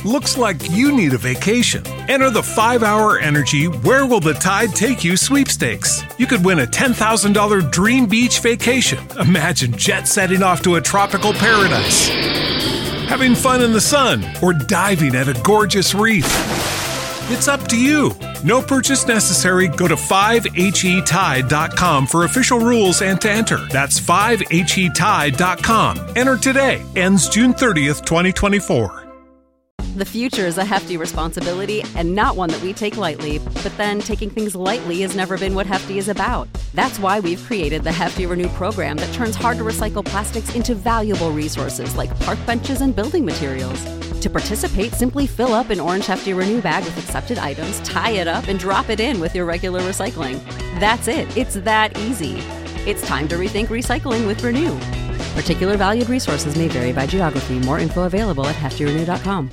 Looks like you need a vacation. Enter the 5-Hour Energy Where Will the Tide Take You sweepstakes. You could win a $10,000 dream beach vacation. Imagine jet setting off to a tropical paradise, having fun in the sun, or diving at a gorgeous reef. It's up to you. No purchase necessary. Go to 5HETide.com for official rules and to enter. That's 5HETide.com. Enter today. Ends June 30th, 2024. The future is a hefty responsibility and not one that we take lightly. But then taking things lightly has never been what Hefty is about. That's why we've created the Hefty Renew program that turns hard-to-recycle plastics into valuable resources like park benches and building materials. To participate, simply fill up an orange Hefty Renew bag with accepted items, tie it up, and drop it in with your regular recycling. That's it. It's that easy. It's time to rethink recycling with Renew. Particular valued resources may vary by geography. More info available at heftyrenew.com.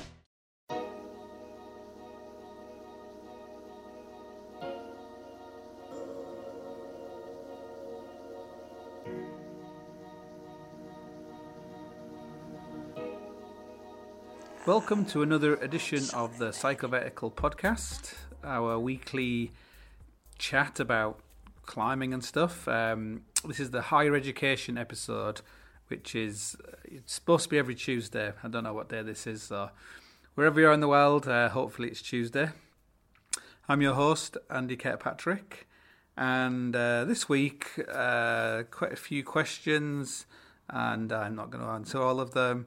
Welcome to another edition of the Psychovertical podcast, our weekly chat about climbing and stuff. This is the higher education episode, which is it's supposed to be every Tuesday. I don't know what day this is, so wherever you are in the world, hopefully it's Tuesday. I'm your host, Andy Kirkpatrick, and this week, quite a few questions, and I'm not going to answer all of them.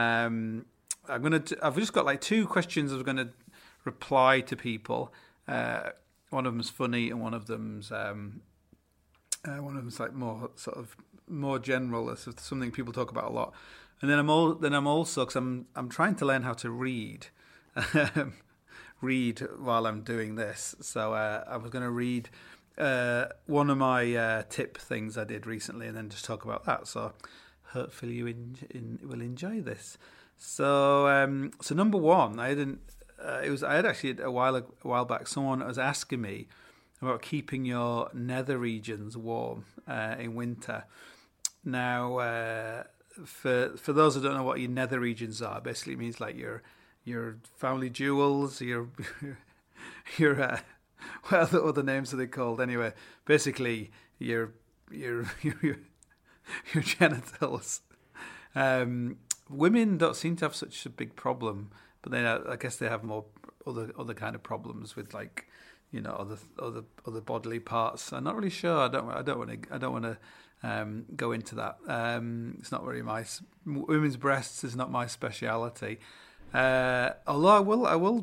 I've just got like two questions I was going to reply to people. One of them's funny, and one of them's like more general. It's something people talk about a lot. And then I'm also because I'm trying to learn how to read, read while I'm doing this. So I was going to read one of my tip things I did recently, and then just talk about that. So hopefully you will enjoy this. So number one, I had actually a while back someone was asking me about keeping your nether regions warm in winter. Now, for those who don't know what your nether regions are, basically it means like your family jewels, your what other names are they called? Anyway, basically your genitals. Women don't seem to have such a big problem, but then I guess they have more other kind of problems with, like, you know, other bodily parts. I'm not really sure. I don't want to go into that. It's not very nice. Women's breasts is not my speciality. Although I will.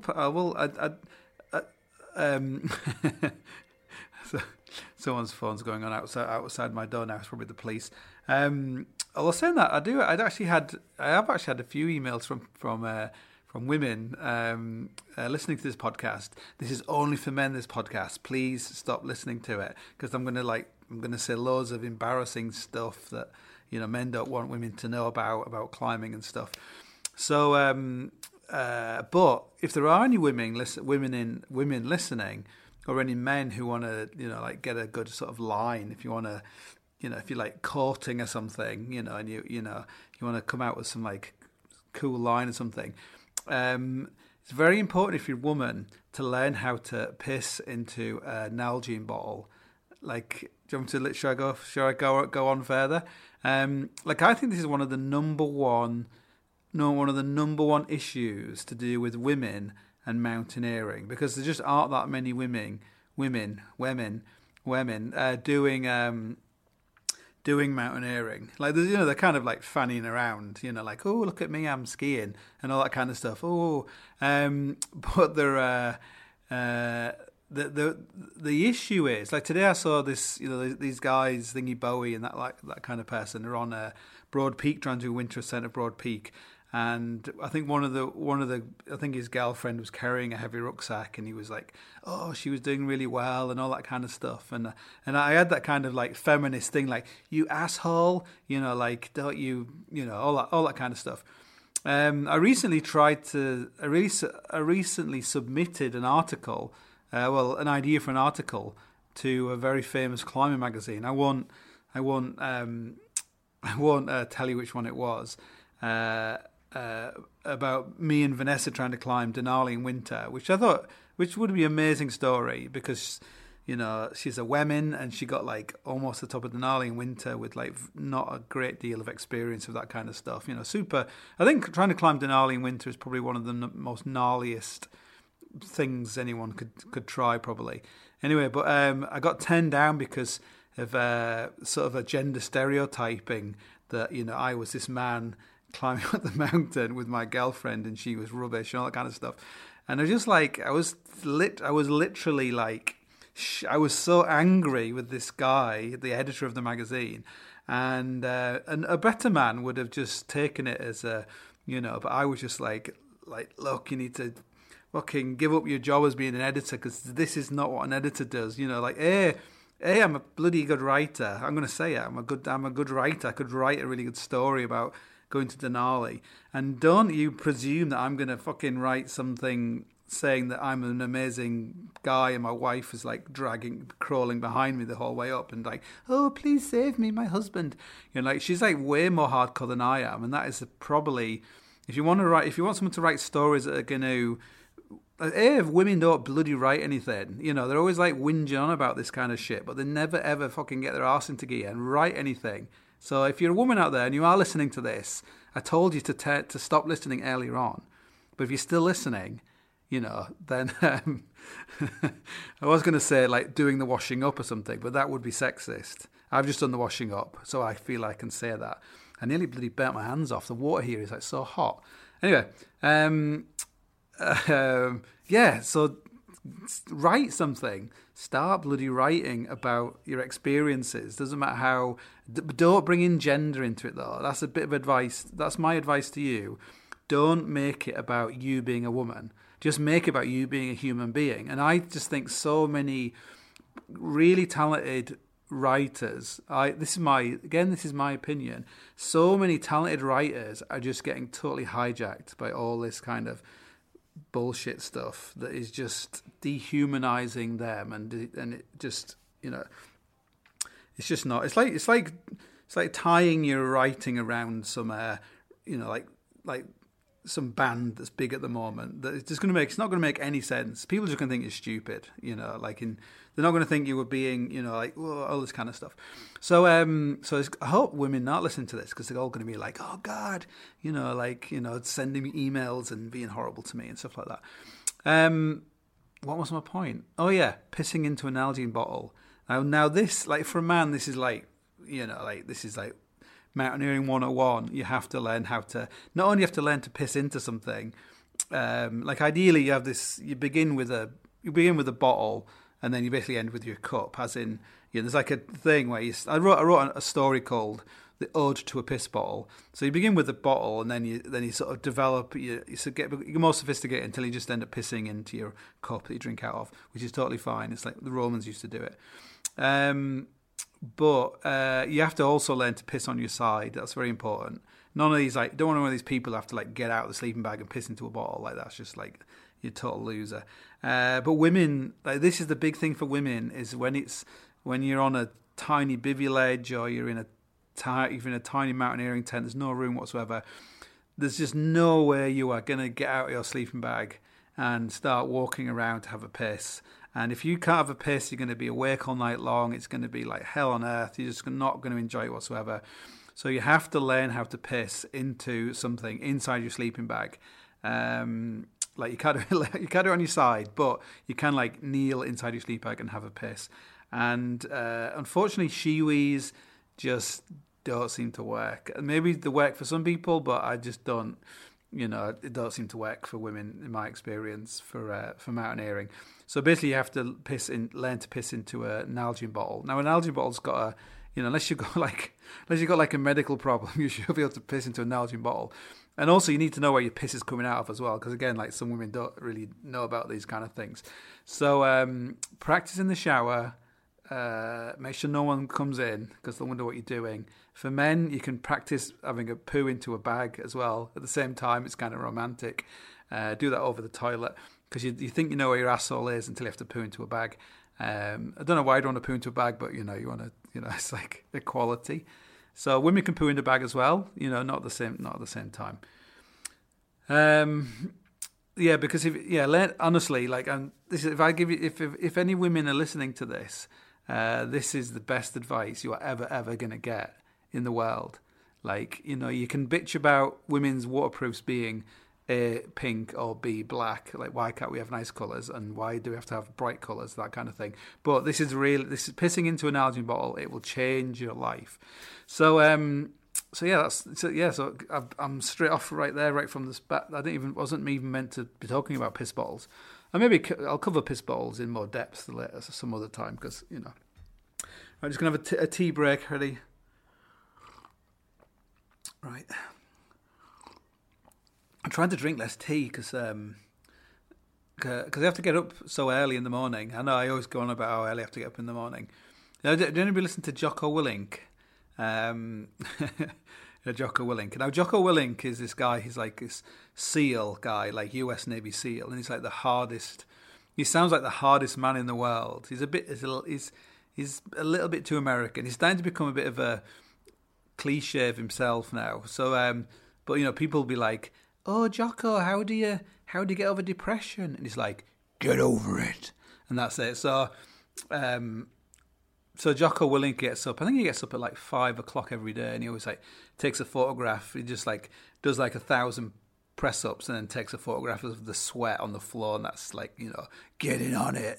So, someone's phone's going on outside my door now. It's probably the police. Although saying that, I have actually had a few emails from women listening to this podcast. This is only for men. This podcast, please stop listening to it, because I'm going to say loads of embarrassing stuff that, you know, men don't want women to know about climbing and stuff. So, but if there are any women listening, or any men who want to, you know, like get a good sort of line, if you want to, you know, if you're like courting or something, you know, and you want to come out with some like cool line or something, it's very important if you're a woman to learn how to piss into a Nalgene bottle. Like, do you want me to? Should I go on further? Like, I think this is one of the number one issues to do with women and mountaineering, because there just aren't that many women doing mountaineering. Like, there's, you know, they're kind of like fanning around, you know, like, oh, look at me, I'm skiing and all that kind of stuff. Oh, but they're the issue is, like, today I saw this, you know, these guys, Thingy Bowie and that kind of person are on Broad Peak, trying to do winter ascent at Broad Peak. And I think I think his girlfriend was carrying a heavy rucksack, and he was like, "Oh, she was doing really well," and all that kind of stuff. And I had that kind of like feminist thing, like, "You asshole," you know, like, don't you, you know, all that kind of stuff. I recently submitted an article, an idea for an article to a very famous climbing magazine. I won't tell you which one it was. about me and Vanessa trying to climb Denali in winter, which would be an amazing story because, you know, she's a woman and she got like almost the top of Denali in winter with like not a great deal of experience of that kind of stuff. You know, super. I think trying to climb Denali in winter is probably one of the most gnarliest things anyone could try probably. Anyway, but I got turned down because of sort of a gender stereotyping that, you know, I was this man climbing up the mountain with my girlfriend and she was rubbish and all that kind of stuff. And I was just like, I was literally like, I was so angry with this guy, the editor of the magazine, and a better man would have just taken it as a, you know, but I was just like, look, you need to fucking give up your job as being an editor because this is not what an editor does. You know, like, hey, I'm a bloody good writer. I'm going to say it. I'm a good writer. I could write a really good story about going to Denali. And don't you presume that I'm going to fucking write something saying that I'm an amazing guy and my wife is like crawling behind me the whole way up and like, oh, please save me, my husband. You know, like she's like way more hardcore than I am. And that is probably, if you want someone to write stories that are going to, if women don't bloody write anything, you know, they're always like whinging on about this kind of shit, but they never ever fucking get their arse into gear and write anything. So if you're a woman out there and you are listening to this, I told you to stop listening earlier on. But if you're still listening, you know, then I was going to say like doing the washing up or something, but that would be sexist. I've just done the washing up, so I feel I can say that. I nearly bloody burnt my hands off. The water here is like so hot. Anyway, yeah, so write something. Start bloody writing about your experiences. Doesn't matter how. Don't bring in gender into it, though. That's a bit of advice. That's my advice to you. Don't make it about you being a woman. Just make it about you being a human being. And I just think so many really talented writers. This is my opinion. So many talented writers are just getting totally hijacked by all this kind of bullshit stuff that is just dehumanizing them, and it just, you know, it's just not. It's like tying your writing around some you know, like some band that's big at the moment that it's not going to make any sense. People are just going to think you're stupid, you know, like they're not going to think you were being, you know, like, whoa, all this kind of stuff. So I hope women not listen to this because they're all going to be like, oh God, you know, like, you know, sending me emails and being horrible to me and stuff like that. What was my point? Oh yeah, pissing into an Nalgene bottle. Now this, like, for a man, this is like, you know, like, this is like Mountaineering 101. You have to learn how to, not only have to learn to piss into something, like ideally you begin with a bottle and then you basically end with your cup, as in, you know, there's like a thing where I wrote a story called The Ode to a Piss Bottle. So you begin with the bottle and then you sort of develop, you get more sophisticated until you just end up pissing into your cup that you drink out of, which is totally fine. It's like the Romans used to do it. But you have to also learn to piss on your side. That's very important. None of these, like, don't want one of these people who have to like get out of the sleeping bag and piss into a bottle. Like, that's just like, you're a total loser. But women, like, this is the big thing for women, is when you're on a tiny bivy ledge or you're in a tiny mountaineering tent, there's no room whatsoever. There's just no way you are going to get out of your sleeping bag and start walking around to have a piss. And if you can't have a piss, you're going to be awake all night long. It's going to be like hell on earth. You're just not going to enjoy it whatsoever. So you have to learn how to piss into something inside your sleeping bag. Like you can't do it on your side, but you can like kneel inside your sleeping bag and have a piss. And unfortunately, shiwis just don't seem to work. Maybe they work for some people, but I just don't. You know, it don't seem to work for women in my experience for mountaineering. So basically, you have to learn to piss into a Nalgene bottle. Now, an Nalgene bottle's got a, you know, unless you've got like a medical problem, you should be able to piss into a Nalgene bottle. And also, you need to know where your piss is coming out of as well, because again, like, some women don't really know about these kind of things. So practice in the shower. Make sure no one comes in because they'll wonder what you're doing. For men, you can practice having a poo into a bag as well. At the same time, it's kind of romantic. Do that over the toilet because you think you know where your asshole is until you have to poo into a bag. I don't know why I don't want to poo into a bag, but you want to, it's like equality. So women can poo in the bag as well. Not at the same time. Yeah, because honestly, like, if I give you, if any women are listening to this, this is the best advice you are ever going to get in the world. Like, you can bitch about women's waterproofs being A, pink, or B, black. Like, why can't we have nice colours, and why do we have to have bright colours, that kind of thing. But this is pissing into an algae bottle. It will change your life. So I'm straight off right there, right from the bat. Wasn't even meant to be talking about piss bottles. And maybe I'll cover piss bottles in more depth later, some other time, because I'm just gonna have a tea break. Ready? Right. I'm trying to drink less tea because I have to get up so early in the morning. I know I always go on about how early I have to get up in the morning. Do anybody listen to Jocko Willink? Jocko Willink. Now, Jocko Willink is this guy. He's like this SEAL guy, like US Navy SEAL, and he's like the hardest. He sounds like the hardest man in the world. He's a little bit too American. He's starting to become a bit of a cliche of himself now. So, but people will be like, "Oh, Jocko, how do you get over depression?" And he's like, "Get over it," and that's it. So, Jocko Willink gets up. I think he gets up at like 5 o'clock every day, and he always like takes a photograph. He just like does like 1,000 press ups, and then takes a photograph of the sweat on the floor, and that's like getting on it.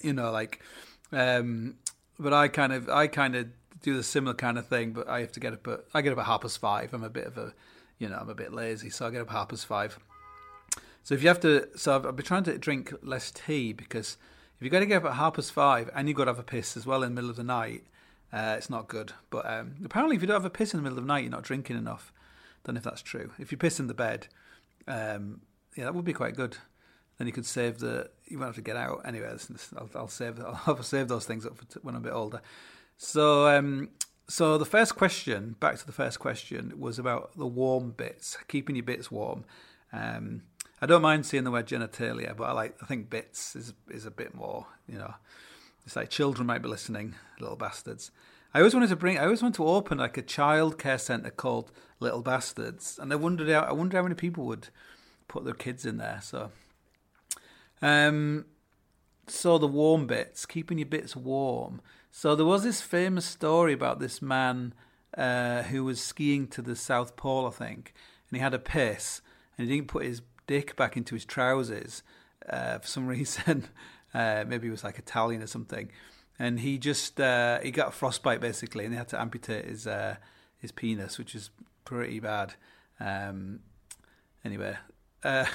But I kind of do the similar kind of thing, but I have to get up at 5:30. I'm a bit of I'm a bit lazy, so I get up at 5:30. So I've been trying to drink less tea, because if you got to get up at 5:30 and you've got to have a piss as well in the middle of the night, it's not good. But apparently, if you don't have a piss in the middle of the night, you're not drinking enough. Don't know if that's true. If you piss in the bed, that would be quite good. Then you could save you won't have to get out. Anyway, I'll save those things up for when I'm a bit older. So the first question, back to the first question, was about the warm bits, keeping your bits warm. I don't mind seeing the word genitalia, but I think bits is a bit more, It's like children might be listening, little bastards. I always wanted to open like a child care centre called Little Bastards, and I wonder how many people would put their kids in there. So the warm bits, keeping your bits warm. So there was this famous story about this man who was skiing to the South Pole, I think, and he had a piss, and he didn't put his dick back into his trousers for some reason. Maybe he was like Italian or something, and he just he got frostbite basically, and they had to amputate his penis, which is pretty bad. Anyway, and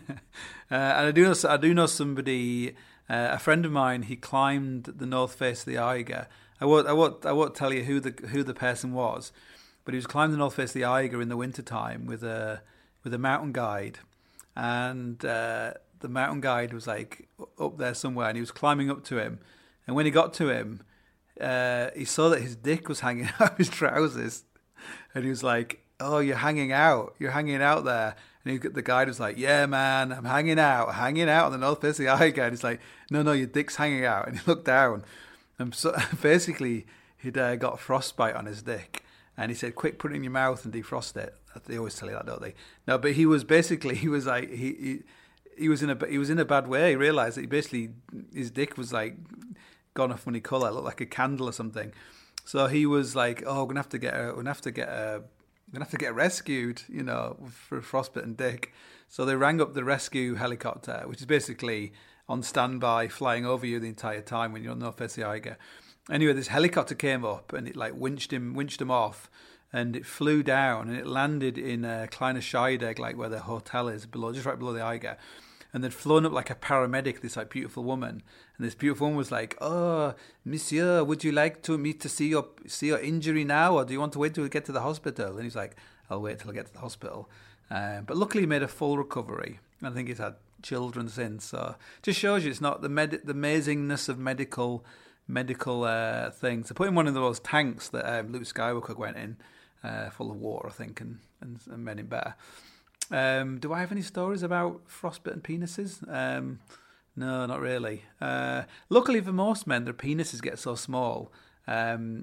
I do know somebody. A friend of mine, he climbed the north face of the Eiger. I won't tell you who the person was, but he was climbing the north face of the Eiger in the wintertime with a mountain guide, and the mountain guide was like up there somewhere, and he was climbing up to him, and when he got to him, he saw that his dick was hanging out of his trousers, and he was like, "Oh, you're hanging out there." And the guide was like, "Yeah, man, I'm hanging out on the north face of the Eiger." And he's like, No, your dick's hanging out. And he looked down, and so basically he'd got frostbite on his dick. And he said, "Quick, put it in your mouth and defrost it." They always tell you that, don't they? No, but he was like he was in a bad way. He realised that his dick was like gone a funny colour, looked like a candle or something. So he was like, "Oh, we're gonna have to get rescued, for frostbitten dick." So they rang up the rescue helicopter, which is basically on standby, flying over you the entire time when you're on the North Face of the Eiger. Anyway, this helicopter came up and it like winched him off, and it flew down and it landed in Kleine Scheidegg, like where the hotel is just right below the Eiger. And they'd flown up like a paramedic, this like beautiful woman, and this beautiful woman was like, "Oh, monsieur, would you like me to see your injury now, or do you want to wait till we get to the hospital?" And he's like, "I'll wait till I get to the hospital." But luckily, he made a full recovery. I think he's had children since. So just shows you it's not the amazingness of medical things. They put in one of those tanks that Luke Skywalker went in, full of water, I think, and made him better. Do I have any stories about frostbitten penises? No, not really. Luckily for most men, their penises get so small.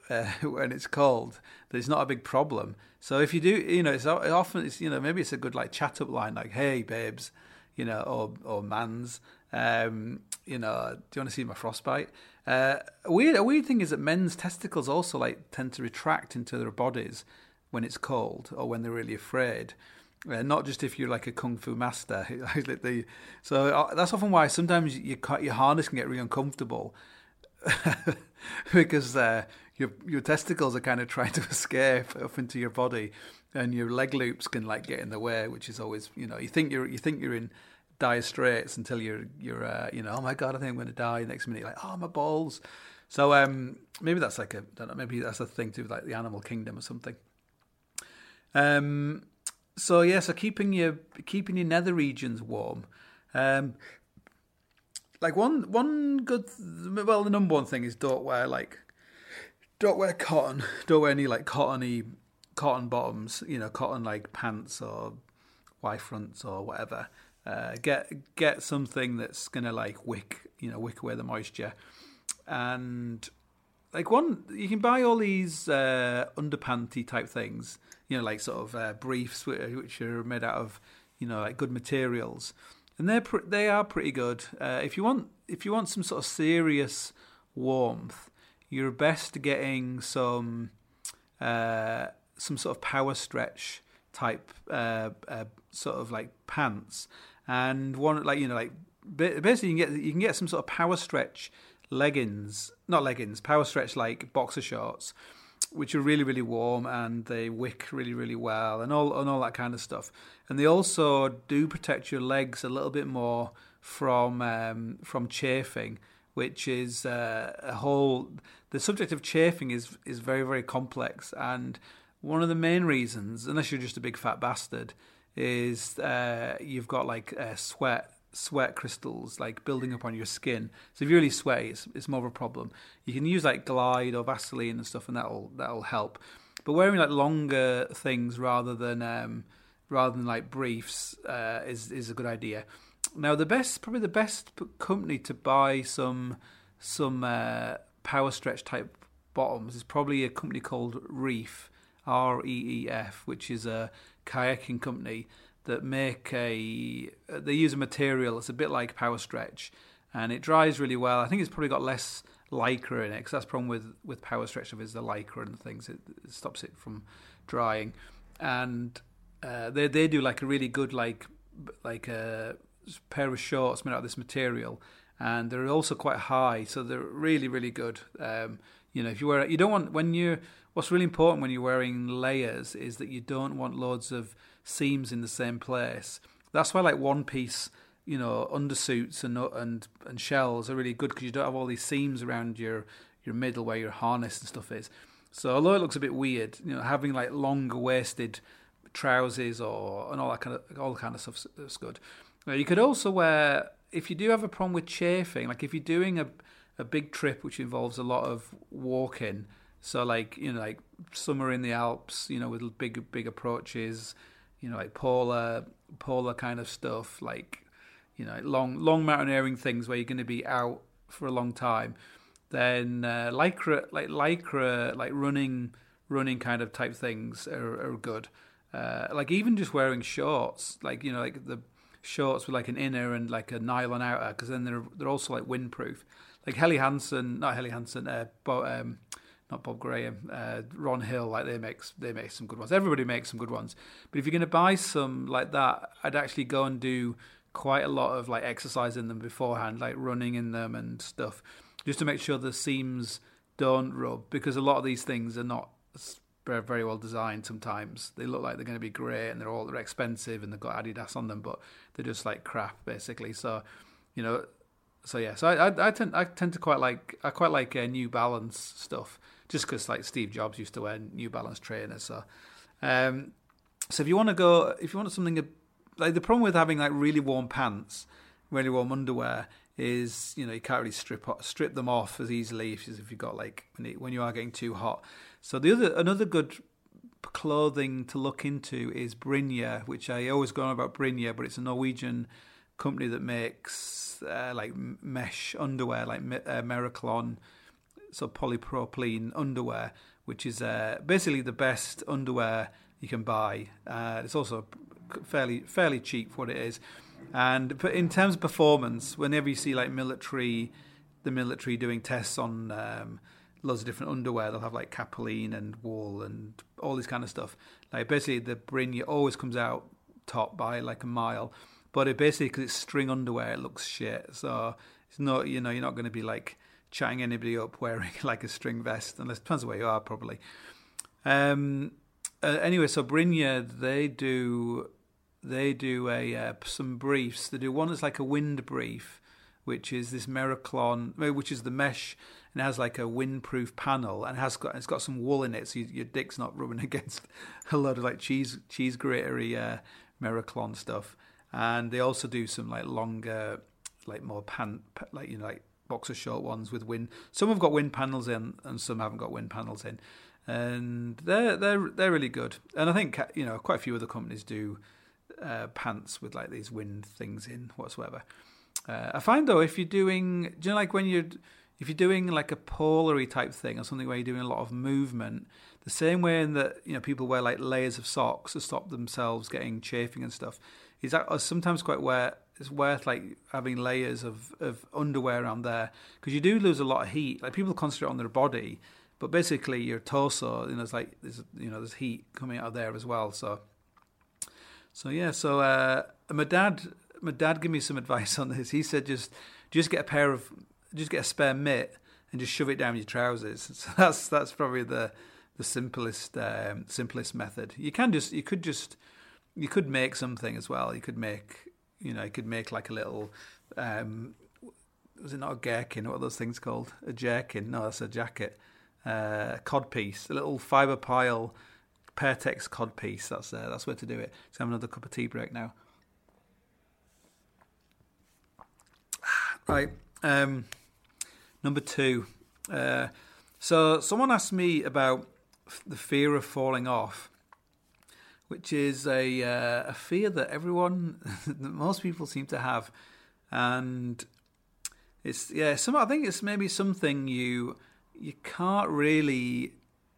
when it's cold, that it's not a big problem. So if you do, it's often maybe it's a good like chat up line like, "Hey babes," or mans, do you want to see my frostbite? A weird thing is that men's testicles also like tend to retract into their bodies when it's cold or when they're really afraid. Not just if you're like a kung fu master. So that's often why sometimes your harness can get really uncomfortable because your testicles are kind of trying to escape up into your body, and your leg loops can like get in the way, which is always you think you're in dire straits until you're oh my god, I think I'm going to die. Next minute you're like, oh my balls. So maybe that's like maybe that's a thing to like the animal kingdom or something. So keeping your nether regions warm. Like one good, the number one thing is don't wear cotton. Don't wear any like cotton bottoms. Cotton like pants or Y fronts or whatever. Get something that's gonna like wick away the moisture, and like you can buy all these underpanty type things. Like sort of briefs which are made out of like good materials. And they are pretty good. If you want some sort of serious warmth, you're best getting some sort of power stretch type sort of like pants, and one basically you can get some sort of power stretch power stretch like boxer shorts, which are really, really warm, and they wick really, really well, and all that kind of stuff. And they also do protect your legs a little bit more from chafing, which is the subject of chafing is very, very complex. And one of the main reasons, unless you're just a big fat bastard, is you've got like sweat crystals like building up on your skin. So if you're really sweaty, it's more of a problem. You can use like Glide or Vaseline and stuff, and that'll help. But wearing like longer things rather than like briefs is a good idea. Now probably the best company to buy some power stretch type bottoms is probably a company called Reef, REEF, which is a kayaking company that they use a material that's a bit like power stretch, and it dries really well. I think it's probably got less lycra in it, because that's the problem with power stretch is the lycra and things. It stops it from drying, and they do like a really good like a pair of shorts made out of this material, and they're also quite high, so they're really, really good. If you don't want what's really important when you're wearing layers is that you don't want loads of seams in the same place. That's why like one piece, undersuits and shells are really good, because you don't have all these seams around your middle where your harness and stuff is. So although it looks a bit weird, having like longer waisted trousers and all kind of stuff is good. Now, you could also wear, if you do have a problem with chafing, like if you're doing a big trip which involves a lot of walking, so like like summer in the Alps, with big approaches, like polar kind of stuff, like long mountaineering things where you're going to be out for a long time, then lycra, like running kind of type things are good. Like even just wearing shorts, like like the shorts with like an inner and like a nylon outer, because then they're also like windproof. Like not Bob Graham, Ron Hill, like they make some good ones. Everybody makes some good ones. But if you're going to buy some like that, I'd actually go and do quite a lot of like exercise in them beforehand, like running in them and stuff, just to make sure the seams don't rub, because a lot of these things are not very, very well designed. Sometimes they look like they're going to be great and they're expensive and they've got Adidas on them, but they're just like crap basically. So I tend to quite like New Balance stuff, just because like Steve Jobs used to wear New Balance trainers. So if you want something like, the problem with having like really warm pants, really warm underwear is you can't really strip them off as easily if you've got like when you are getting too hot. So another good clothing to look into is Brynja, which I always go on about Brynja, but it's a Norwegian company that makes like mesh underwear, like Mericlon polypropylene underwear, which is basically the best underwear you can buy. It's also fairly cheap for what it is. But in terms of performance, whenever you see like the military doing tests on loads of different underwear, they'll have like capilene and wool and all this kind of stuff. Like basically the Brynja always comes out top by like a mile, but because it's string underwear, it looks shit. So it's not, you're not going to be like chatting anybody up wearing like a string vest, unless it depends on where you are probably. Anyway, so Brynja, they do some briefs. They do one that's like a wind brief, which is this Mericlon, which is the mesh, and it has like a windproof panel, and it's got some wool in it, so your dick's not rubbing against a load of like cheese gratery Mericlon stuff. And they also do some like longer, like more like boxer short ones with wind. Some have got wind panels in, and some haven't got wind panels in, and they're really good. And I think quite a few other companies do pants with like these wind things in whatsoever. I find though, if you're doing, if you're doing like a polery type thing or something where you're doing a lot of movement, the same way in that people wear like layers of socks to stop themselves getting chafing and stuff, is that sometimes it's worth like having layers of underwear around there, because you do lose a lot of heat. Like people concentrate on their body, but basically your torso, there's heat coming out of there as well. So my dad gave me some advice on this. He said just get a spare mitt and just shove it down your trousers. So that's probably the simplest method. You could make something as well. You could make like a little was it not a gherkin? What are those things called? A jerkin? No, that's a jacket. Codpiece, a little fibre pile Pertex codpiece. That's where to do it. Let's have another cup of tea break now. Right. Number 2. So someone asked me about the fear of falling off, which is a fear that that most people seem to have, and I think it's maybe something you can't really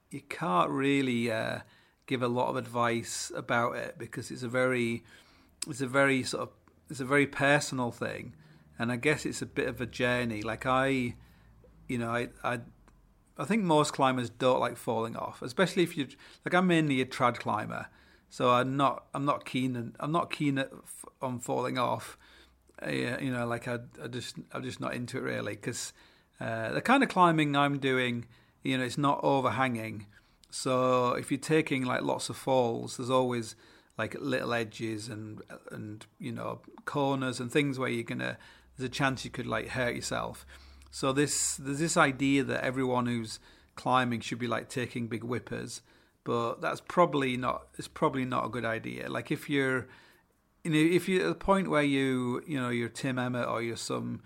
give a lot of advice about it, because it's a very personal thing, and I guess it's a bit of a journey. Like I think most climbers don't like falling off, especially if I'm mainly a trad climber, so I'm not keen on falling off. I'm just not into it really, because the kind of climbing I'm doing, it's not overhanging. So if you're taking like lots of falls, there's always like little edges and corners and things where there's a chance you could like hurt yourself. So there's this idea that everyone who's climbing should be like taking big whippers, but that's probably not. It's probably not a good idea. Like if you're at the point where you're Tim Emmett, or you're some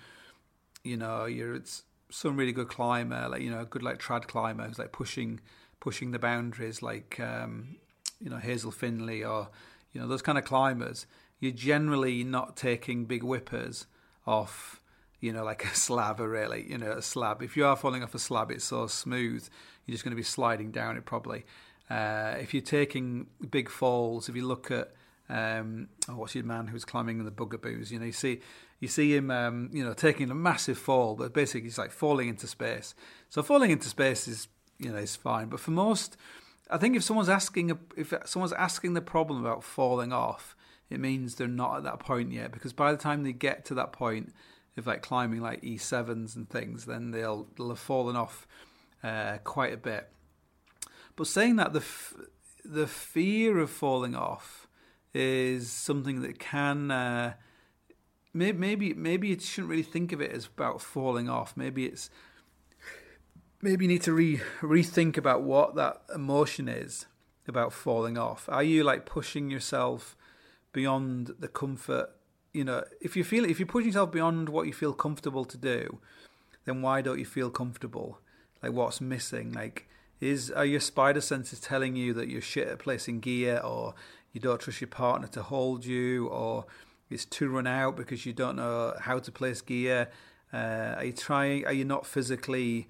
really good climber, like a good like trad climber who's like pushing the boundaries, like Hazel Finley, or those kind of climbers, you're generally not taking big whippers off like a slab, or really a slab. If you are falling off a slab, it's so smooth, you're just going to be sliding down it probably. If you're taking big falls, if you look at what's your man who's climbing in the Bugaboos, you see him taking a massive fall, but basically he's like falling into space. So falling into space is is fine, but for most, I think if someone's asking the problem about falling off, it means they're not at that point yet, because by the time they get to that point of like climbing like E7s and things, then they'll have fallen off quite a bit. But saying that, the fear of falling off is something that can maybe you shouldn't really think of it as about falling off. Maybe you need to rethink about what that emotion is about falling off. Are you like pushing yourself beyond the comfort? If you're pushing yourself beyond what you feel comfortable to do, then why don't you feel comfortable? Like, what's missing? Like, are your spider senses telling you that you're shit at placing gear, or you don't trust your partner to hold you, or it's too run out because you don't know how to place gear? Are you not physically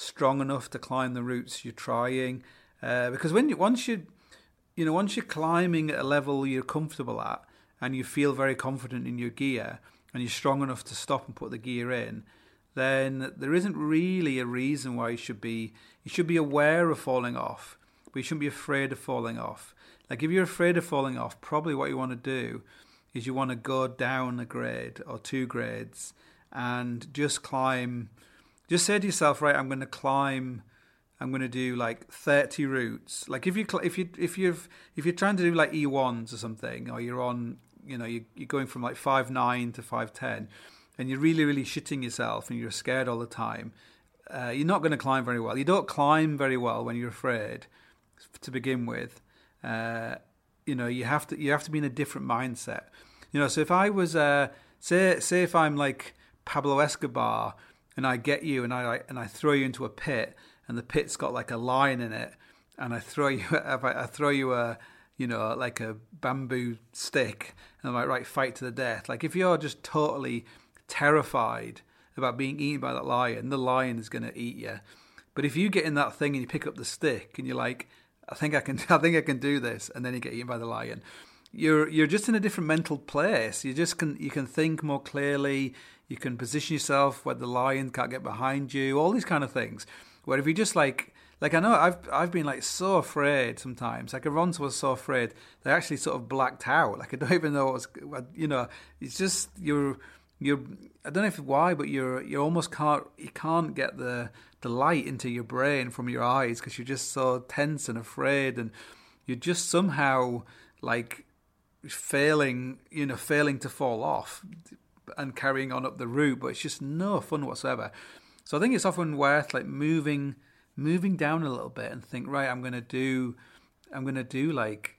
strong enough to climb the routes you're trying. Because once you're climbing at a level you're comfortable at, and you feel very confident in your gear, and you're strong enough to stop and put the gear in, then there isn't really a reason why you should be aware of falling off, but you shouldn't be afraid of falling off. Like if you're afraid of falling off, probably what you want to do is you want to go down a grade or 2 grades and just climb. Just say to yourself, right, I'm going to do like 30 routes. Like if you're trying to do like E1s or something, or you're on, you're going from like 5.9 to 5.10, and you're really, really shitting yourself and you're scared all the time, you're not going to climb very well. You don't climb very well when you're afraid to begin with. You have to be in a different mindset. So if I was say if I'm like Pablo Escobar and I get you and I throw you into a pit, and the pit's got like a lion in it, and I throw you a like a bamboo stick, and I'm like, right, fight to the death. Like if you're just totally terrified about being eaten by that lion, the lion is going to eat you. But if you get in that thing and you pick up the stick and you're like, I think I can do this, and then you get eaten by the lion, you're just in a different mental place. You can think more clearly. You can position yourself where the lion can't get behind you. All these kind of things. Where if you just like I know I've been like so afraid sometimes. Like I once was so afraid that I actually sort of blacked out. Like I don't even know what was. It's just you're. I don't know why, but you almost can't get the light into your brain from your eyes because you're just so tense and afraid, and you're just somehow like failing to fall off and carrying on up the route, but it's just no fun whatsoever. So I think it's often worth like moving down a little bit and think, right, I'm going to do like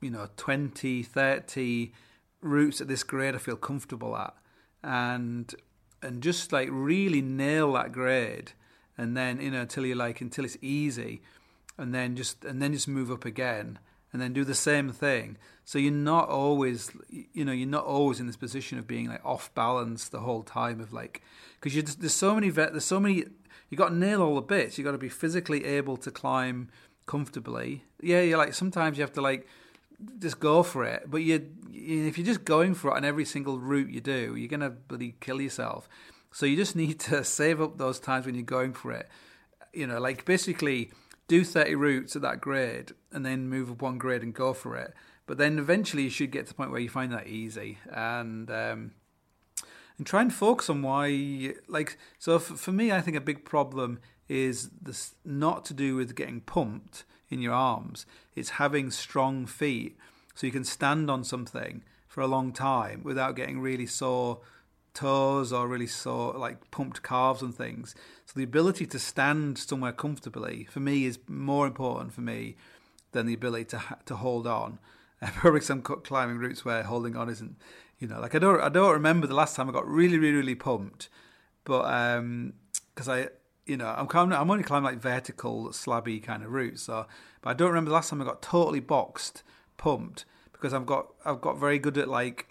20, 30 routes at this grade I feel comfortable at, and just like really nail that grade, and then until it's easy, and then just move up again, and then do the same thing. So you're not always in this position of being like off balance the whole time, of like, because there's so many you got to nail all the bits. You got to be physically able to climb comfortably. Yeah, you're like sometimes you have to like just go for it, but if you're just going for it on every single route you do, you're gonna bloody kill yourself. So you just need to save up those times when you're going for it. Like basically do 30 routes at that grade and then move up one grade and go for it. But then eventually you should get to the point where you find that easy, and try and focus on why. So for me, I think a big problem is this not to do with getting pumped in your arms. It's having strong feet so you can stand on something for a long time without getting really sore toes or really sore like pumped calves and things. So the ability to stand somewhere comfortably for me is more important for me than the ability to hold on. Probably some climbing routes where holding on isn't, like I don't remember the last time I got really, really, really pumped, but because I'm only climbing like vertical, slabby kind of routes. So, but I don't remember the last time I got totally boxed, pumped, because I've got very good at like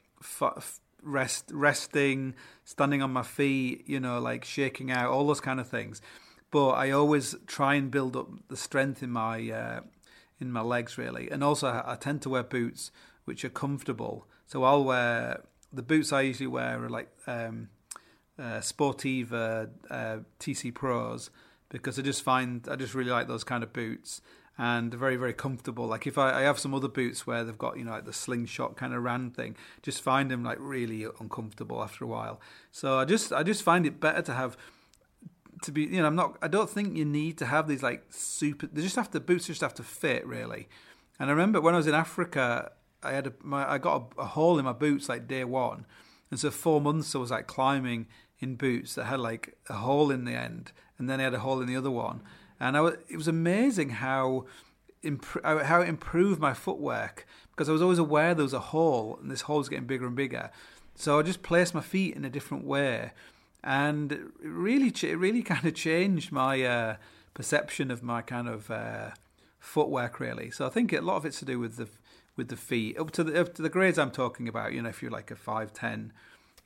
resting, standing on my feet, like shaking out, all those kind of things. But I always try and build up the strength in my legs really, and also I tend to wear boots which are comfortable. So I'll wear the boots I usually wear are like Sportiva TC Pros, because I just really like those kind of boots, and they're very, very comfortable. Like if I have some other boots where they've got like the slingshot kind of round thing, just find them like really uncomfortable after a while. So I just find it better to have to be, I don't think you need to have these like super. Boots just have to fit really. And I remember when I was in Africa, I got a hole in my boots like day one, and so 4 months I was like climbing in boots that had like a hole in the end, and then I had a hole in the other one, and it was amazing how it improved my footwork, because I was always aware there was a hole, and this hole's getting bigger and bigger. So I just placed my feet in a different way, and it really kind of changed my perception of my kind of footwork really. So I think a lot of it's to do with the feet up to the grades I'm talking about. If you're like a 5'10",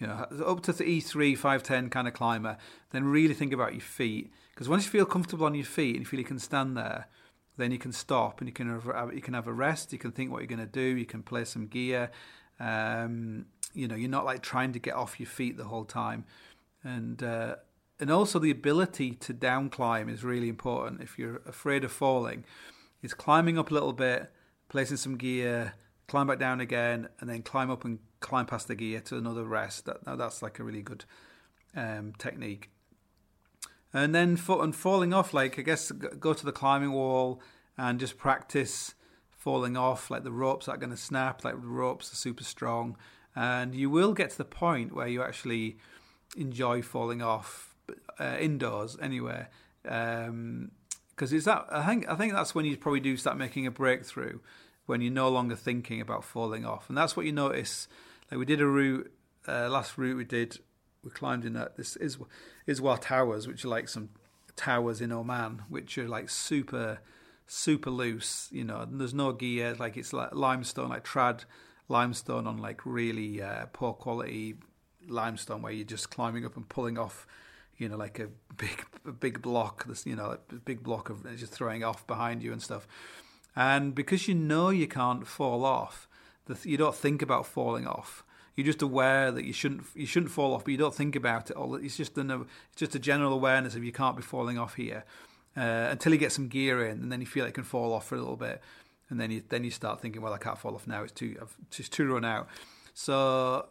up to the E3, 510 kind of climber, then really think about your feet. Because once you feel comfortable on your feet and you feel you can stand there, then you can stop and you can have a rest. You can think what you're going to do. You can play some gear. You're not like trying to get off your feet the whole time. And also the ability to down climb is really important. If you're afraid of falling, it's climbing up a little bit, placing some gear, climb back down again, and then climb up and climb past the gear to another rest. That's like a really good technique. And then falling off, like I guess go to the climbing wall and just practice falling off. Like the ropes aren't going to snap. Like the ropes are super strong, and you will get to the point where you actually enjoy falling off indoors anyway. Because it's that I think that's when you probably do start making a breakthrough, when you're no longer thinking about falling off, and that's what you notice. Like we did a route, last route we climbed in this Iswa Towers, which are like some towers in Oman, which are like super loose, and there's no gear. Like it's like limestone, like trad limestone on like really poor quality limestone, where you're just climbing up and pulling off, like a big block. This, like a big block of just throwing off behind you and stuff. And because you can't fall off, you don't think about falling off. You're just aware that you shouldn't fall off, but you don't think about it. It's just a general awareness of you can't be falling off here until you get some gear in, and then you feel like you can fall off for a little bit, and then you start thinking, well, I can't fall off now. I've just too run out. So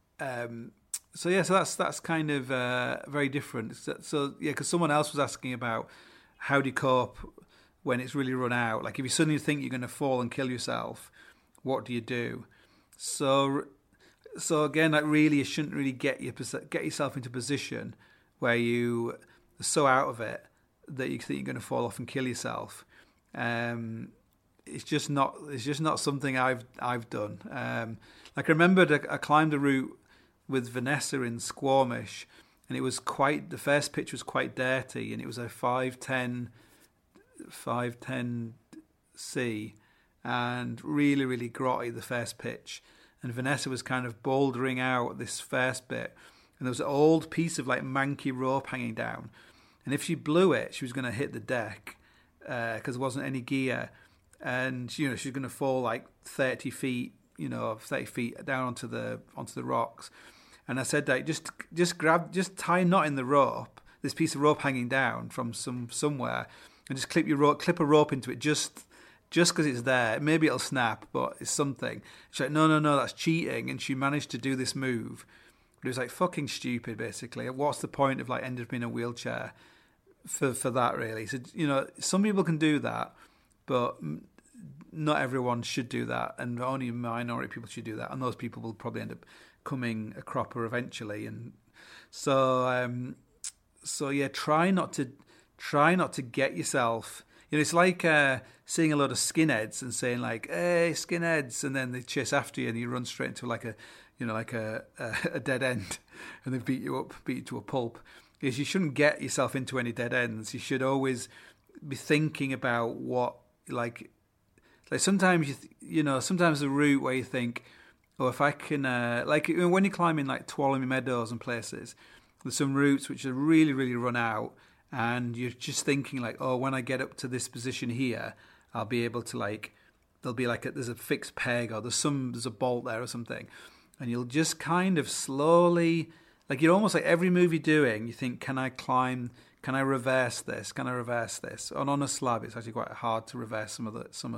that's kind of very different. So because someone else was asking about how do you cope when it's really run out. Like if you suddenly think you're going to fall and kill yourself, what do you do? So again, like really, you shouldn't really get yourself into a position where you are so out of it that you think you're going to fall off and kill yourself. It's just not something I've done. Like I remembered, I climbed a route with Vanessa in Squamish, and it was the first pitch was quite dirty, and it was a 510C, and really, really grotty the first pitch. And Vanessa was kind of bouldering out this first bit, and there was an old piece of like manky rope hanging down, and if she blew it, she was going to hit the deck because there wasn't any gear, and she was going to fall like 30 feet down onto the rocks. And I said that just tie a knot in the rope, this piece of rope hanging down from somewhere, and just clip a rope into it just because it's there. Maybe it'll snap, but it's something. She's like, no, that's cheating. And she managed to do this move. But it was like fucking stupid, basically. What's the point of like ending up in a wheelchair for that, really? So, some people can do that, but not everyone should do that. And only a minority of people should do that. And those people will probably end up coming a cropper eventually. And so try not to get yourself... it's like seeing a lot of skinheads and saying like, "Hey, skinheads," and then they chase after you and you run straight into like a dead end, and they beat you to a pulp. Because you shouldn't get yourself into any dead ends. You should always be thinking about what like sometimes sometimes the route where you think, oh, if I can when you're climbing like Tuolumne Meadows and places, there's some routes which are really, really run out. And you're just thinking like, oh, when I get up to this position here, I'll be able to there'll be there's a fixed peg or there's a bolt there or something. And you'll just kind of slowly, like you're almost like every move you're doing, you think, can I climb? Can I reverse this? Can I reverse this? And on a slab, it's actually quite hard to reverse some of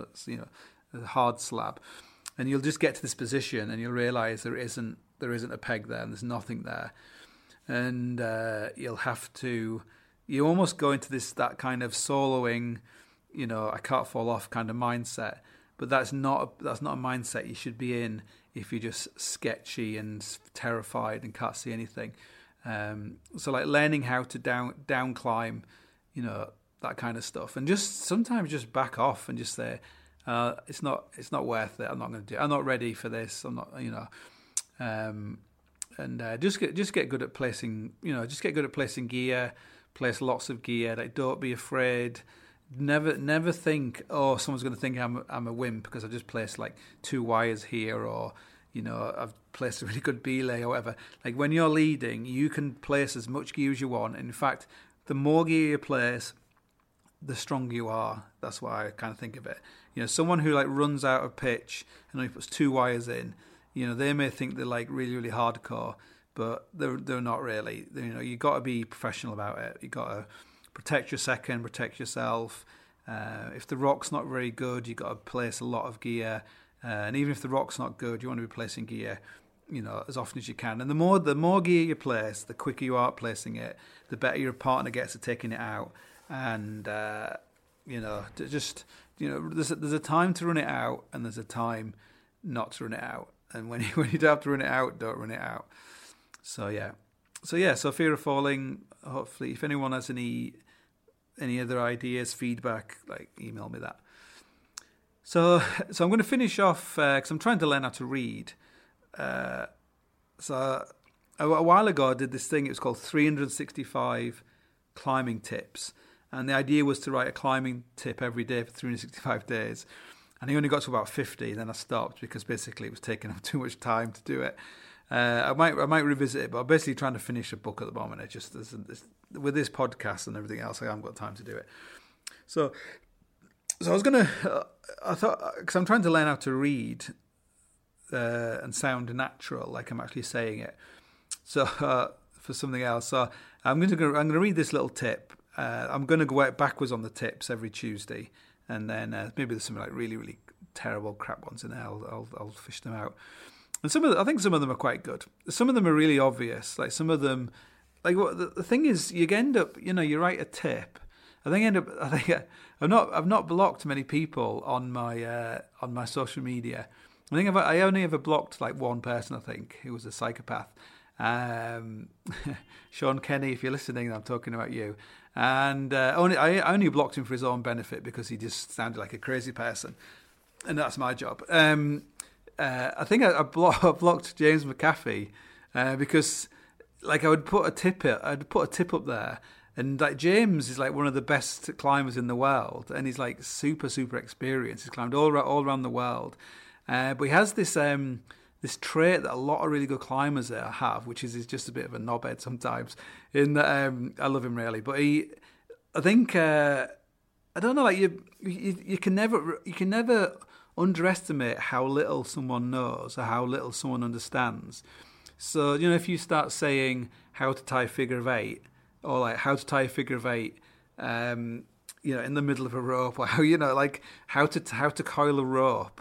a hard slab. And you'll just get to this position and you'll realize there isn't a peg there and there's nothing there. And you'll have to... You almost go into that kind of soloing, I can't fall off kind of mindset. But that's not a mindset you should be in if you're just sketchy and terrified and can't see anything. So like learning how to down climb, that kind of stuff, and just sometimes just back off and just say, it's not worth it. I'm not going to do it. I'm not ready for this. I'm not, and just get good at placing, just get good at placing gear. Place lots of gear. Like, don't be afraid. Never think, oh, someone's going to think I'm a wimp because I just placed like 2 wires here, or I've placed a really good belay or whatever. Like when you're leading, you can place as much gear as you want. And in fact, the more gear you place, the stronger you are. That's why I kind of think of it. Someone who like runs out of pitch and only puts 2 wires in, they may think they're like really, really hardcore, but they're not really. You got to be professional about it. You got to protect your second, protect yourself. If the rock's not very good, you got to place a lot of gear. And even if the rock's not good, you want to be placing gear, as often as you can. And the more gear you place, the quicker you are at placing it, the better your partner gets at taking it out. And there's a time to run it out, and there's a time not to run it out. And when you don't have to run it out, don't run it out. So fear of falling. Hopefully, if anyone has any other ideas, feedback, like email me that. So I'm going to finish off because I'm trying to learn how to read. So a while ago I did this thing. It was called 365 climbing tips, and the idea was to write a climbing tip every day for 365 days. And I only got to about 50, then I stopped because basically it was taking up too much time to do it. I might revisit it, but I'm basically trying to finish a book at the moment. It just with this podcast and everything else, I haven't got time to do it. So I was I thought, because I'm trying to learn how to read and sound natural, like I'm actually saying it. So for something else, so I'm going to read this little tip. I'm going to go backwards on the tips every Tuesday, and then maybe there's some like really, really terrible crap ones in there. I'll fish them out. And I think some of them are quite good. Some of them are really obvious. Like some of them, like the thing is, you end up, you write a tip. I've not blocked many people on my social media. I only ever blocked like one person, I think, who was a psychopath. Sean Kenny, if you're listening, I'm talking about you. And I only blocked him for his own benefit because he just sounded like a crazy person, and that's my job. I think I blocked James McAfee because like I'd put a tip up there. And like James is like one of the best climbers in the world, and he's like super, super experienced. He's climbed all around the world, but he has this trait that a lot of really good climbers there have, which is he's just a bit of a knobhead sometimes. In that I love him really, but I think I don't know, like you can never underestimate how little someone knows or how little someone understands. So if you start saying how to tie a figure of 8. Or like how to tie a figure of 8, in the middle of a rope, or how to coil a rope,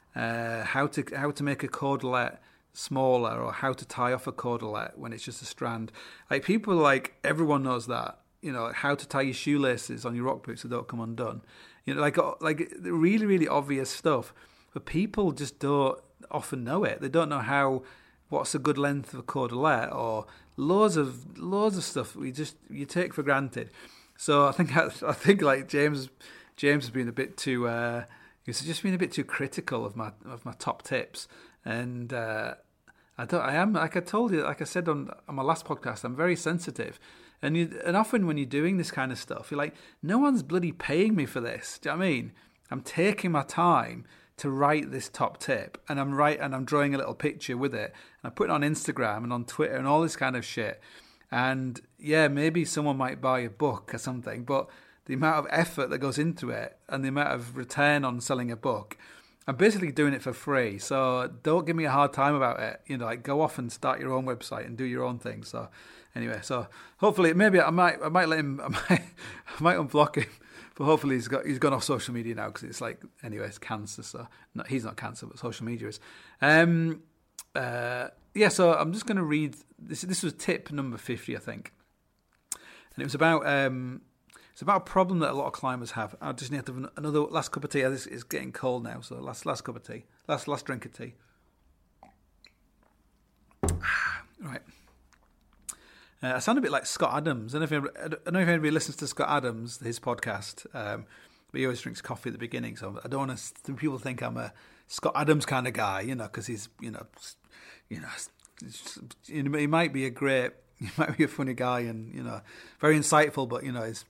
how to make a cordelette smaller, or how to tie off a cordelette when it's just a strand. Like people, like everyone knows that. How to tie your shoelaces on your rock boots so they don't come undone. Like really, really obvious stuff, but people just don't often know it. They don't know what's a good length of a cordelette, or loads of stuff you take for granted. So I think like James has been a bit too he's just been a bit too critical of my top tips, and I am, like I told you, like I said on my last podcast, I'm very sensitive, and often when you're doing this kind of stuff, you're like, no one's bloody paying me for this. Do you know what I mean? I'm taking my time to write this top tip, and I'm drawing a little picture with it, and I put it on Instagram and on Twitter and all this kind of shit. And yeah, maybe someone might buy a book or something, but the amount of effort that goes into it and the amount of return on selling a book, I'm basically doing it for free. So don't give me a hard time about it. Like go off and start your own website and do your own thing. So anyway, so hopefully maybe I might let him. I might unblock him. But hopefully he's gone off social media now, because it's like, anyway, it's cancer. So no, he's not cancer, but social media is. So I'm just going to read this. This was tip number 50, I think, and it was about a problem that a lot of climbers have. I just need to have another last cup of tea. It's getting cold now, so last cup of tea, last drink of tea. Right. I sound a bit like Scott Adams. I don't know if anybody listens to Scott Adams, his podcast, but he always drinks coffee at the beginning. So I don't want people think I'm a Scott Adams kind of guy, because he's, he might be a funny guy and, very insightful, but, he's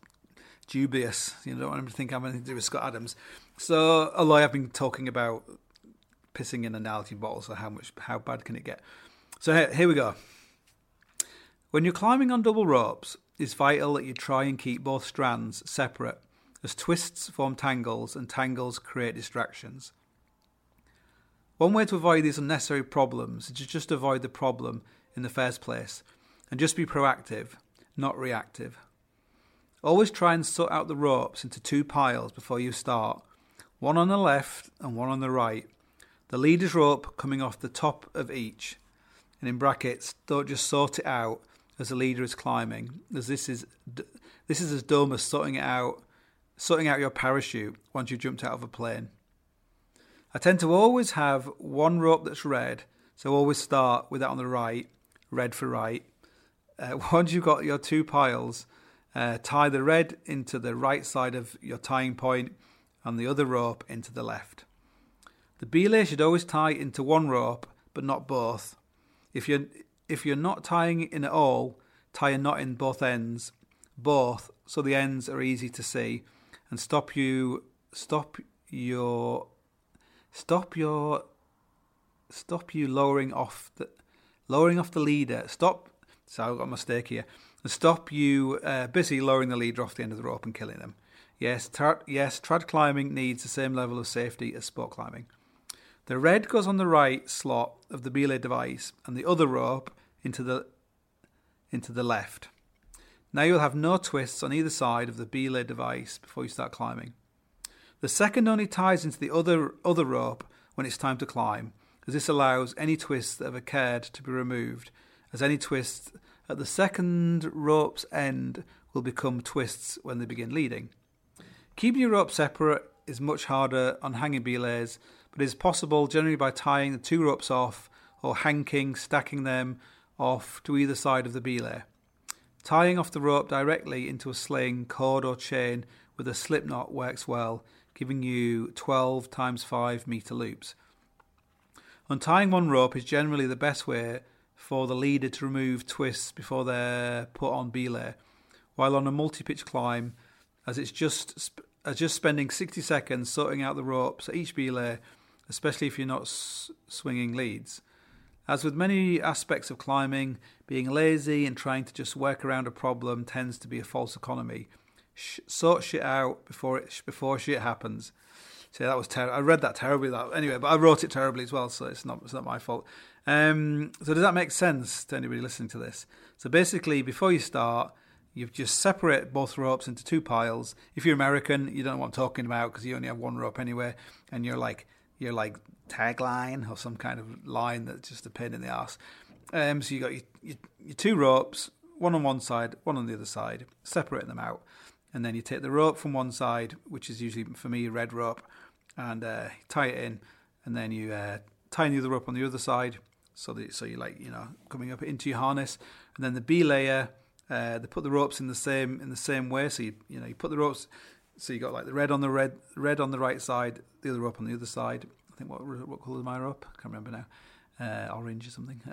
dubious. Don't want him to think I'm anything to do with Scott Adams. So, although I've been talking about pissing in an analogy bottle. So how bad can it get? So here we go. When you're climbing on double ropes, it's vital that you try and keep both strands separate, as twists form tangles and tangles create distractions. One way to avoid these unnecessary problems is to just avoid the problem in the first place and just be proactive, not reactive. Always try and sort out the ropes into 2 piles before you start, one on the left and one on the right. The leader's rope coming off the top of each. And in brackets, don't just sort it out as the leader is climbing, as this is as dumb as sorting out your parachute once you've jumped out of a plane. I tend to always have one rope that's red, so always start with that on the right, red for right. Once you've got your 2 piles, tie the red into the right side of your tying point and the other rope into the left. The belay should always tie into one rope, but not both. If you're not tying in at all, tie a knot in both ends, so the ends are easy to see, and stop you lowering off the leader. So I've got a mistake here. And stop you busy lowering the leader off the end of the rope and killing them. Yes, trad climbing needs the same level of safety as sport climbing. The red goes on the right slot of the belay device and the other rope into the left. Now you'll have no twists on either side of the belay device before you start climbing. The second only ties into the other rope when it's time to climb, as this allows any twists that have occurred to be removed, as any twists at the second rope's end will become twists when they begin leading. Keeping your rope separate is much harder on hanging belays, but is possible generally by tying the 2 ropes off or stacking them off to either side of the belay. Tying off the rope directly into a sling, cord or chain with a slip knot works well, giving you 12 times 5 metre loops. Untying one rope is generally the best way for the leader to remove twists before they're put on belay, while on a multi-pitch climb, as it's just spending 60 seconds sorting out the ropes at each belay, especially if you're not swinging leads. As with many aspects of climbing, being lazy and trying to just work around a problem tends to be a false economy. Sort shit out before shit happens. So that was terrible. I read that terribly. Anyway, but I wrote it terribly as well, so it's not my fault. So does that make sense to anybody listening to this? So basically, before you start, you just separate both ropes into 2 piles. If you're American, you don't know what I'm talking about because you only have one rope anyway, and you're like tagline or some kind of line that's just a pain in the arse. So you got your 2 ropes, one on one side, one on the other side, separating them out, and then you take the rope from one side, which is usually for me a red rope, and tie it in, and then you tie the other rope on the other side, so you coming up into your harness, and then the belayer. They put the ropes in the same way, so you put the ropes. So you got like the red on the right side, the other rope on the other side. I think what colour is my rope? I can't remember now. Orange or something.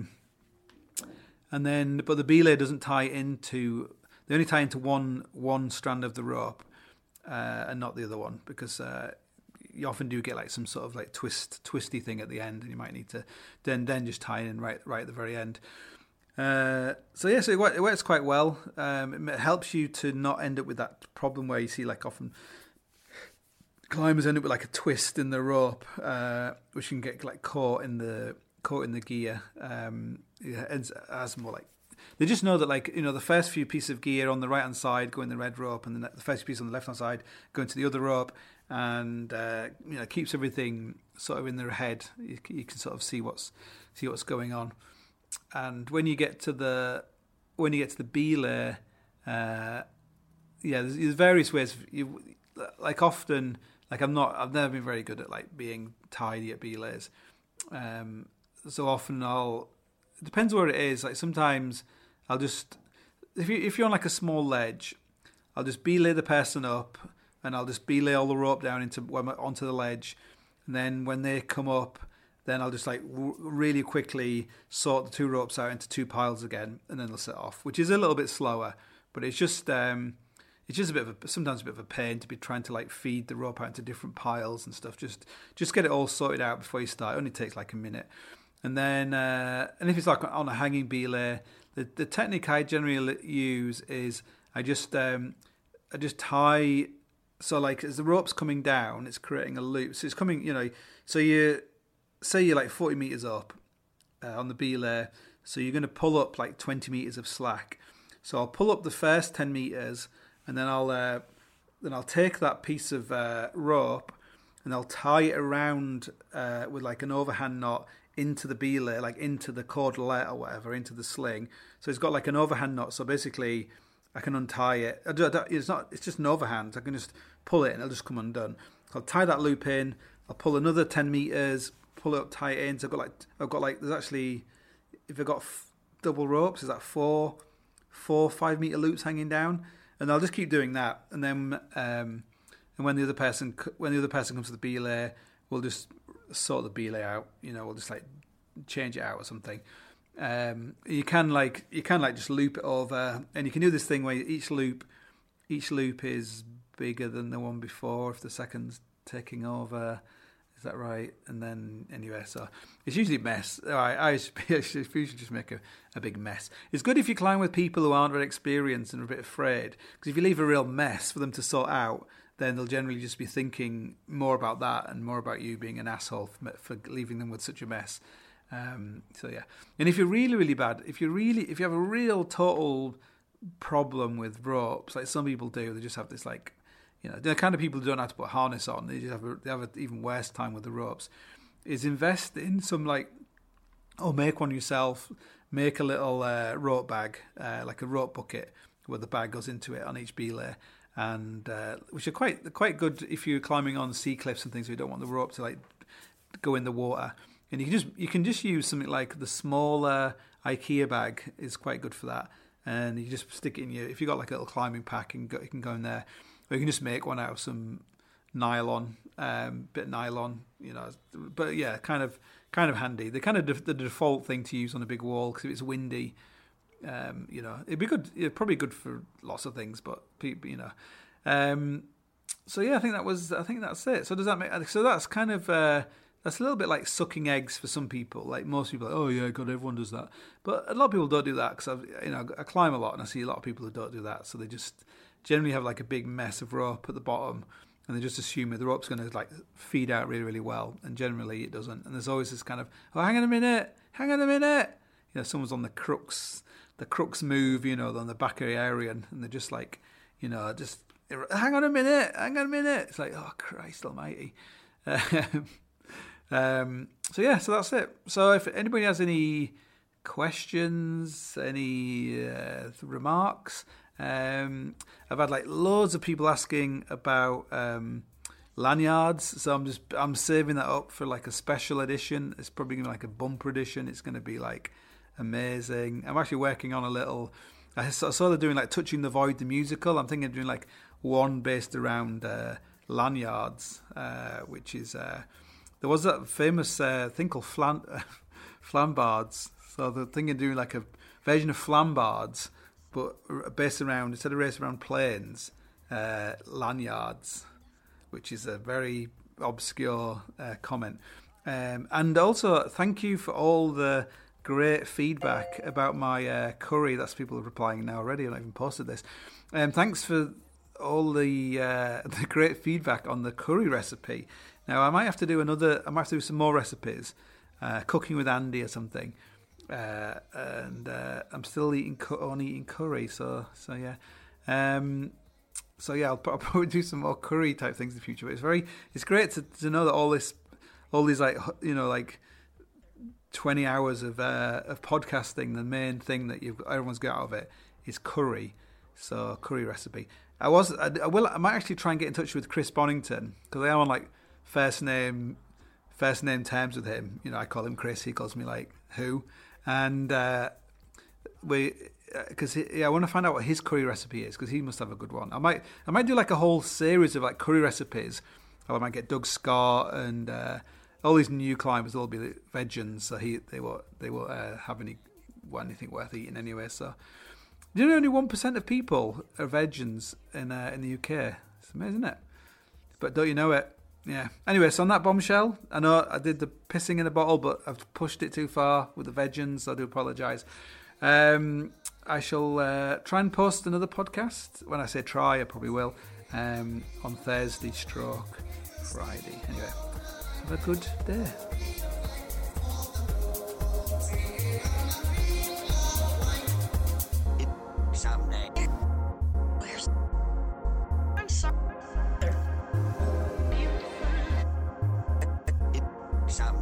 And then, but the belay doesn't tie into. They only tie into one strand of the rope, and not the other one, because you often do get like some sort of like twisty thing at the end, and you might need to then just tie in right at the very end. So it works quite well. It helps you to not end up with that problem where you see like often climbers end up with like a twist in the rope, which can get like caught in the gear. As more like they just know that the first few pieces of gear on the right hand side go in the red rope, and then the first piece on the left hand side go into the other rope, and keeps everything sort of in their head. You can sort of see what's going on. And when you get to the belay, there's various ways. I've never been very good at like being tidy at belays. So often it depends where it is. Like sometimes I'll just, if you're on like a small ledge, I'll just belay the person up, and I'll just belay all the rope down onto the ledge, and then when they come up, then I'll just like really quickly sort the 2 ropes out into 2 piles again, and then they'll set off, which is a little bit slower, but it's just it's just sometimes a bit of a pain to be trying to like feed the rope out into different piles and stuff. Just get it all sorted out before you start. It only takes like a minute. And then, and if it's like on a hanging belay, the technique I generally use is I just tie. So like as the rope's coming down, it's creating a loop. So it's coming, so you're like 40 meters up on the belay. So you're going to pull up like 20 meters of slack. So I'll pull up the first 10 meters, and then I'll take that piece of rope and I'll tie it around with like an overhand knot into the belay, like into the cordelette or whatever, into the sling. So it's got like an overhand knot. So basically, I can untie it. It's just an overhand. I can just pull it and it'll just come undone. I'll tie that loop in. I'll pull another 10 meters, pull it up, tie it in. So I've got like there's actually, if I've got double ropes, there's like four 5 meter loops hanging down, and I'll just keep doing that. And then and when the other person comes to the belay, we'll just sort the belay out. We'll just like change it out or something. You can just loop it over, and you can do this thing where each loop is bigger than the one before if the second's taking over. Is that right? And then anyway, so it's usually a mess. I usually just make a big mess. It's good if you climb with people who aren't very experienced and are a bit afraid, because if you leave a real mess for them to sort out, then they'll generally just be thinking more about that and more about you being an asshole for leaving them with such a mess. So yeah, and if you're really, really bad, if you have a real total problem with ropes, like some people do, they just have this like, the kind of people who don't have to put a harness on, they just have an even worse time with the ropes, is invest in some make one yourself, make a little rope bag, like a rope bucket where the bag goes into it on each belay, and which are quite good if you're climbing on sea cliffs and things where you don't want the rope to like go in the water. And you can just use something like the smaller IKEA bag is quite good for that. And you just stick it in if you've got like a little climbing pack, and you can go in there. Or you can just make one out of some nylon, bit of nylon, But yeah, kind of handy. They're kind of the default thing to use on a big wall, because if it's windy, it'd be good. It's probably good for lots of things, but people, So yeah, I think that's it. So does that make? So that's kind of. That's a little bit like sucking eggs for some people. Like most people, are like, oh yeah, God, everyone does that. But a lot of people don't do that, because I climb a lot and I see a lot of people who don't do that. So they just generally have like a big mess of rope at the bottom, and they just assume that the rope's going to like feed out really, really well, and generally it doesn't. And there's always this kind of, oh, hang on a minute. Someone's on the crux move, on the back of the area, and they're just like, just hang on a minute. It's like, oh Christ Almighty. So that's it. So if anybody has any questions, any remarks, I've had like loads of people asking about lanyards, so I'm saving that up for like a special edition. It's probably gonna be like a bumper edition. It's going to be like amazing. I'm actually working on a little. I saw they're doing like Touching the Void the musical. I'm thinking of doing like one based around lanyards, which is. There was that famous thing called flambards. So they're thinking of doing like a version of flambards, but instead of based around planes, lanyards, which is a very obscure comment. And also, thank you for all the great feedback about my curry. That's people replying now already. I've not even posted this. Thanks for all the great feedback on the curry recipe. Now I might have to do some more recipes, cooking with Andy or something, and I'm still eating curry. So yeah, I'll probably do some more curry type things in the future. But it's great to know that all these like 20 hours of podcasting, the main thing that everyone's got out of it is curry. So curry recipe. I might actually try and get in touch with Chris Bonington, because I am on like first name terms with him. I call him Chris, he calls me like who, and I want to find out what his curry recipe is, because he must have a good one. I might do like a whole series of like curry recipes. I might get Doug Scott and all these new climbers. They'll be vegans, so they won't have anything worth eating anyway. So Do you know only 1% of people are vegans in the UK? It's amazing, isn't it? But don't you know it? Yeah. Anyway, so on that bombshell, I know I did the pissing in a bottle, but I've pushed it too far with the vegans, so I do apologise. I shall try and post another podcast. When I say try, I probably will. On Thursday / Friday. Anyway, have a good day. Someday. I'm sorry. Someday.